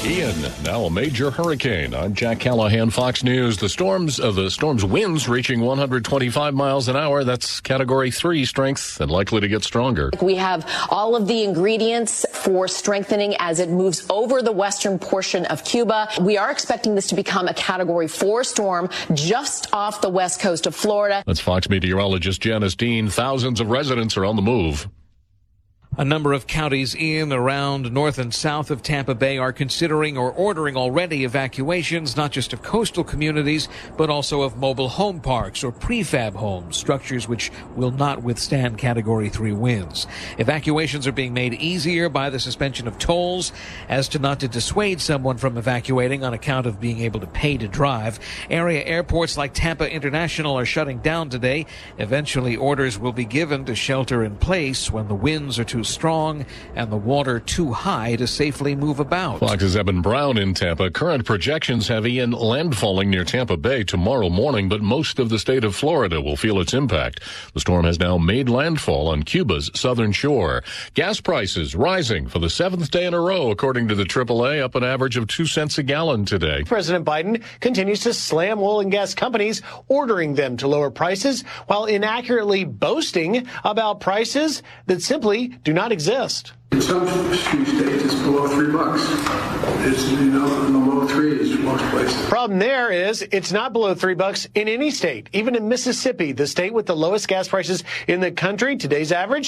Ian, now a major hurricane. I'm Jack Callahan, Fox News. The storm's winds reaching 125 miles an hour. That's Category 3 strength and likely to get stronger. We have all of the ingredients for strengthening as it moves over the western portion of Cuba. We are expecting this to become a Category 4 storm just off the west coast of Florida. That's Fox meteorologist Janice Dean. Thousands of residents are on the move. A number of counties in, around, north and south of Tampa Bay are considering or ordering already evacuations, not just of coastal communities, but also of mobile home parks or prefab homes, structures which will not withstand Category 3 winds. Evacuations are being made easier by the suspension of tolls as to not to dissuade someone from evacuating on account of being able to pay to drive. Area airports like Tampa International are shutting down today. Eventually, orders will be given to shelter in place when the winds are too strong and the water too high to safely move about. Fox's Eben Brown in Tampa. Current projections have Ian landfalling near Tampa Bay tomorrow morning, but most of the state of Florida will feel its impact. The storm has now made landfall on Cuba's southern shore. Gas prices rising for the seventh day in a row, according to the AAA, up an average of 2 cents a gallon today. President Biden continues to slam oil and gas companies, ordering them to lower prices while inaccurately boasting about prices that simply do not exist. In some states, it's below $3. It's, in the low threes most places. Problem there is it's not below $3 in any state. Even in Mississippi, the state with the lowest gas prices in the country, today's average,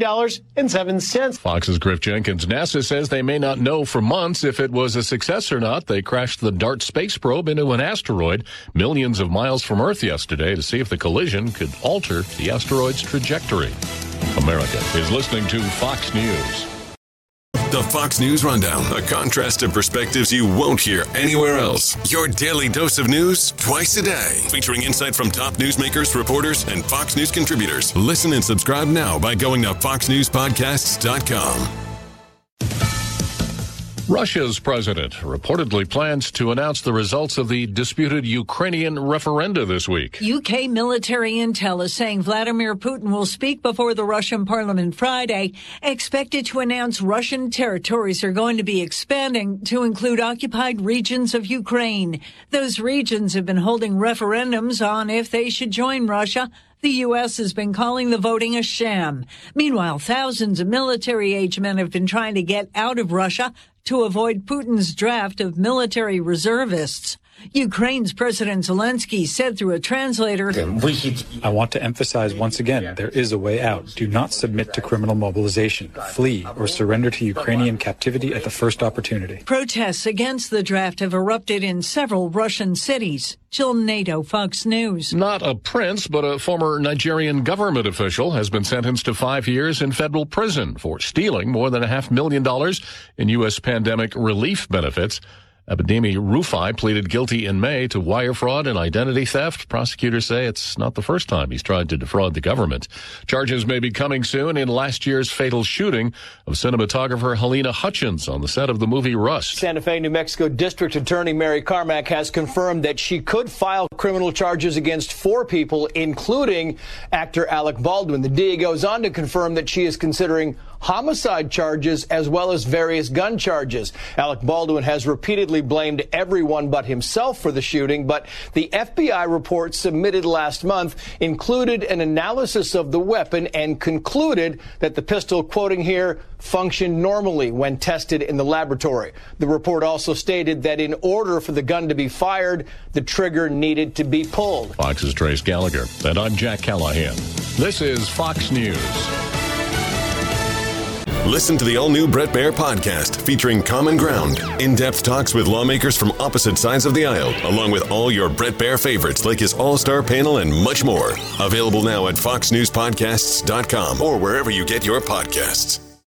$3.07. Fox's Griff Jenkins. NASA says they may not know for months if it was a success or not. They crashed the DART space probe into an asteroid millions of miles from Earth yesterday to see if the collision could alter the asteroid's trajectory. America is listening to Fox News. The Fox News Rundown, a contrast of perspectives you won't hear anywhere else. Your daily dose of news twice a day, featuring insight from top newsmakers, reporters, and Fox News contributors. Listen and subscribe now by going to foxnewspodcasts.com. Russia's president reportedly plans to announce the results of the disputed Ukrainian referenda this week. UK military intel is saying Vladimir Putin will speak before the Russian parliament Friday, expected to announce Russian territories are going to be expanding to include occupied regions of Ukraine. Those regions have been holding referendums on if they should join Russia. The U.S. has been calling the voting a sham. Meanwhile, thousands of military-age men have been trying to get out of Russia to avoid Putin's draft of military reservists. Ukraine's President Zelensky said through a translator, I want to emphasize once again, there is a way out. Do not submit to criminal mobilization, flee, or surrender to Ukrainian captivity at the first opportunity. Protests against the draft have erupted in several Russian cities. Jill Nato, Fox News. Not a prince, but a former Nigerian government official has been sentenced to 5 years in federal prison for stealing more than $500,000 in U.S. pandemic relief benefits. Abidemi Rufai pleaded guilty in May to wire fraud and identity theft. Prosecutors say it's not the first time he's tried to defraud the government. Charges may be coming soon in last year's fatal shooting of cinematographer Helena Hutchins on the set of the movie Rust. Santa Fe, New Mexico District Attorney Mary Carmack has confirmed that she could file criminal charges against 4 people, including actor Alec Baldwin. The DA goes on to confirm that she is considering homicide charges as well as various gun charges. Alec Baldwin has repeatedly blamed everyone but himself for the shooting, but the FBI report submitted last month included an analysis of the weapon and concluded that the pistol, quoting here, functioned normally when tested in the laboratory. The report also stated that in order for the gun to be fired, the trigger needed to be pulled. Fox's Trace Gallagher, and I'm Jack Callahan. This is Fox News. Listen to the all-new Bret Baier podcast featuring Common Ground, in-depth talks with lawmakers from opposite sides of the aisle, along with all your Bret Baier favorites like his all-star panel and much more. Available now at foxnewspodcasts.com or wherever you get your podcasts.